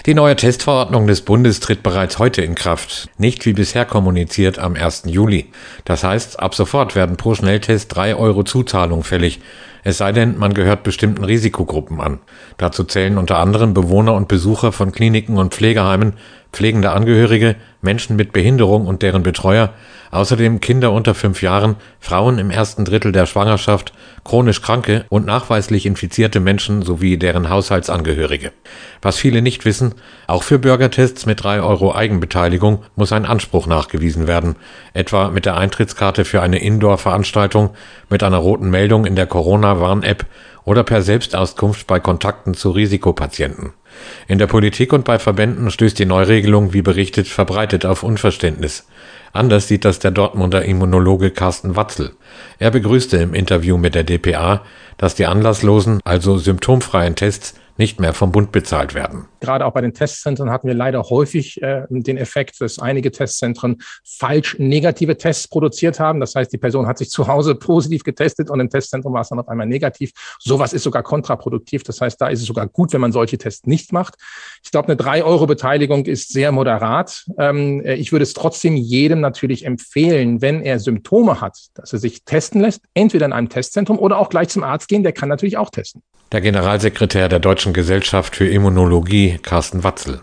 Die neue Testverordnung des Bundes tritt bereits heute in Kraft, nicht wie bisher kommuniziert am 1. Juli. Das heißt, ab sofort werden pro Schnelltest 3 € Zuzahlung fällig, es sei denn, man gehört bestimmten Risikogruppen an. Dazu zählen unter anderem Bewohner und Besucher von Kliniken und Pflegeheimen, pflegende Angehörige, Menschen mit Behinderung und deren Betreuer, außerdem Kinder unter 5 Jahren, Frauen im ersten Drittel der Schwangerschaft, chronisch Kranke und nachweislich infizierte Menschen sowie deren Haushaltsangehörige. Was viele nicht wissen, auch für Bürgertests mit 3 € Eigenbeteiligung muss ein Anspruch nachgewiesen werden, etwa mit der Eintrittskarte für eine Indoor-Veranstaltung, mit einer roten Meldung in der Corona-Warn-App oder per Selbstauskunft bei Kontakten zu Risikopatienten. In der Politik und bei Verbänden stößt die Neuregelung, wie berichtet, verbreitet auf Unverständnis. Anders sieht das der Dortmunder Immunologe Carsten Watzel. Er begrüßte im Interview mit der dpa, dass die anlasslosen, also symptomfreien Tests nicht mehr vom Bund bezahlt werden. Gerade auch bei den Testzentren hatten wir leider häufig den Effekt, dass einige Testzentren falsch negative Tests produziert haben. Das heißt, die Person hat sich zu Hause positiv getestet und im Testzentrum war es dann auf einmal negativ. Sowas ist sogar kontraproduktiv. Das heißt, da ist es sogar gut, wenn man solche Tests nicht macht. Ich glaube, eine 3 € Beteiligung ist sehr moderat. Ich würde es trotzdem jedem natürlich empfehlen, wenn er Symptome hat, dass er sich testen lässt, entweder in einem Testzentrum oder auch gleich zum Arzt gehen. Der kann natürlich auch testen. Der Generalsekretär der Deutschen Gesellschaft für Immunologie, Carsten Watzel.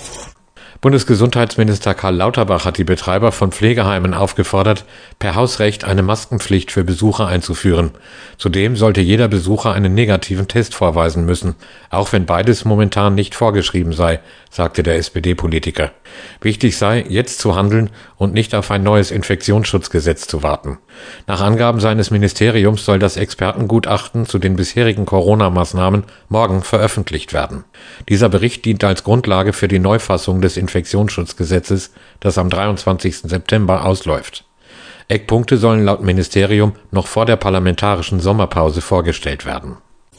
Bundesgesundheitsminister Karl Lauterbach hat die Betreiber von Pflegeheimen aufgefordert, per Hausrecht eine Maskenpflicht für Besucher einzuführen. Zudem sollte jeder Besucher einen negativen Test vorweisen müssen, auch wenn beides momentan nicht vorgeschrieben sei, sagte der SPD-Politiker. Wichtig sei, jetzt zu handeln und nicht auf ein neues Infektionsschutzgesetz zu warten. Nach Angaben seines Ministeriums soll das Expertengutachten zu den bisherigen Corona-Maßnahmen morgen veröffentlicht werden. Dieser Bericht dient als Grundlage für die Neufassung des Infektionsschutzgesetzes, das am 23. September ausläuft. Eckpunkte sollen laut Ministerium noch vor der parlamentarischen Sommerpause vorgestellt werden.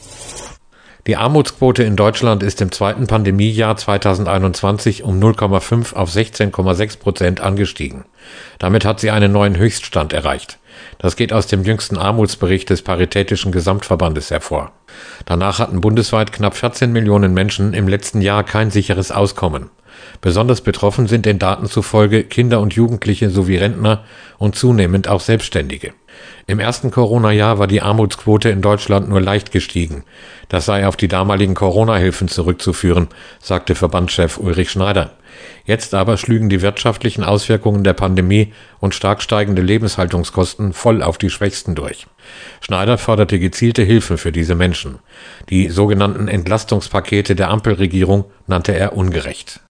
Die Armutsquote in Deutschland ist im zweiten Pandemiejahr 2021 um 0,5 auf 16,6% angestiegen. Damit hat sie einen neuen Höchststand erreicht. Das geht aus dem jüngsten Armutsbericht des Paritätischen Gesamtverbandes hervor. Danach hatten bundesweit knapp 14 Millionen Menschen im letzten Jahr kein sicheres Auskommen. Besonders betroffen sind den Daten zufolge Kinder und Jugendliche sowie Rentner und zunehmend auch Selbstständige. Im ersten Corona-Jahr war die Armutsquote in Deutschland nur leicht gestiegen. Das sei auf die damaligen Corona-Hilfen zurückzuführen, sagte Verbandschef Ulrich Schneider. Jetzt aber schlügen die wirtschaftlichen Auswirkungen der Pandemie und stark steigende Lebenshaltungskosten voll auf die Schwächsten durch. Schneider forderte gezielte Hilfe für diese Menschen. Die sogenannten Entlastungspakete der Ampelregierung nannte er ungerecht.